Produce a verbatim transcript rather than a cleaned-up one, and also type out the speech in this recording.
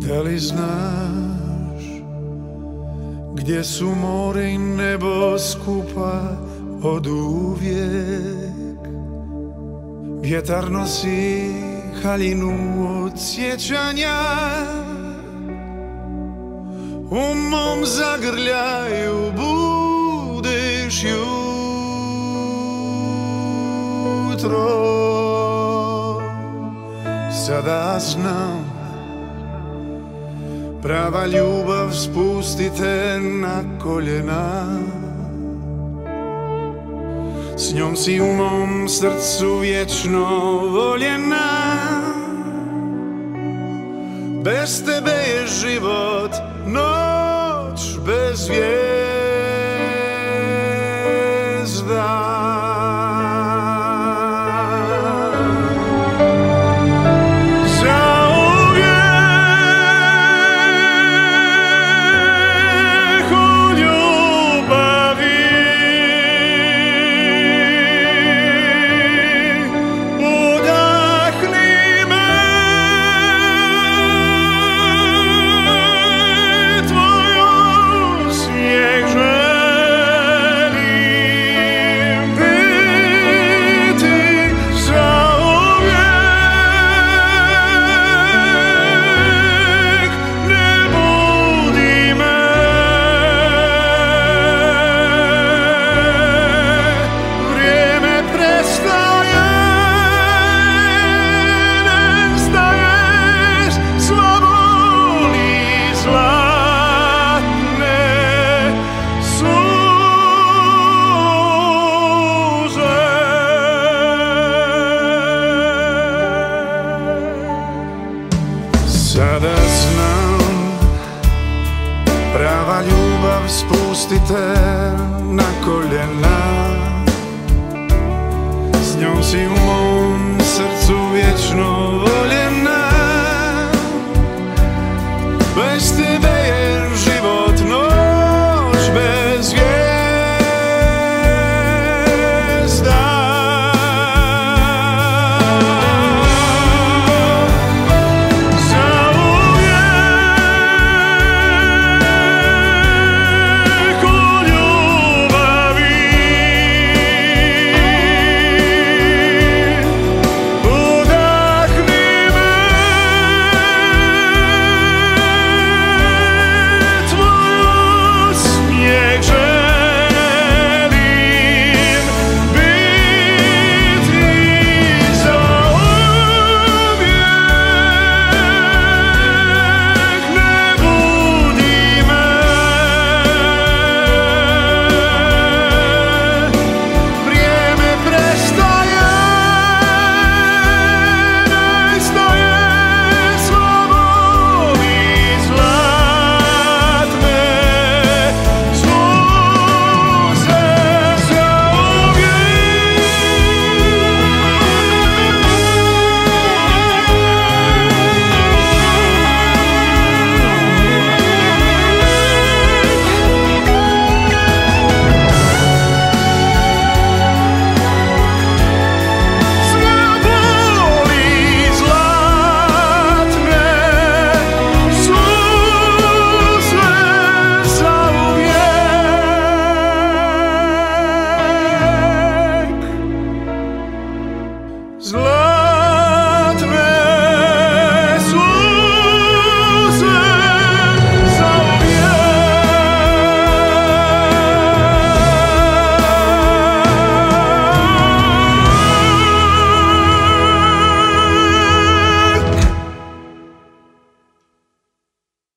Da li znaš gdje su more i nebo skupa od uvijek? Vjetar nosi haljinu od sjećanja, u mom zagrljaju budeš jutro. Sada znam, prava ljubav spustite na koljena, s njom si u mom srcu vječno voljena. Bez tebe je život noć bez zvijezda. Sada znam, prava ljubav spustite na koljena, s njom si u mom srcu vječno voljena. Bez tebe je život noć bez zvijezda. Zlo